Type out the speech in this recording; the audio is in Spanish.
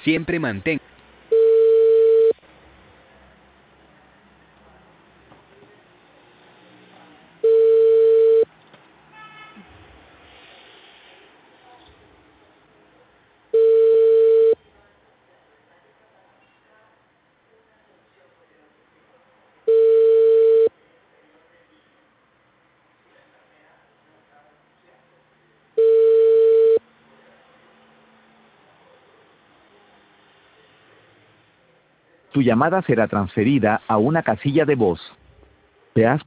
Siempre mantén. Tu llamada será transferida a una casilla de voz. ¿Te has